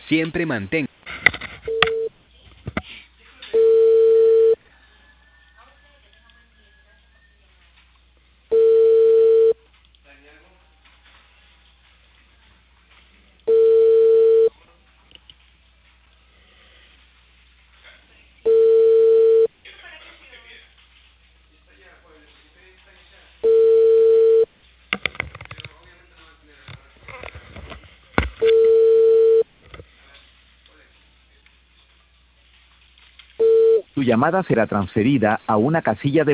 Siempre mantenga. Tu llamada será transferida a una casilla de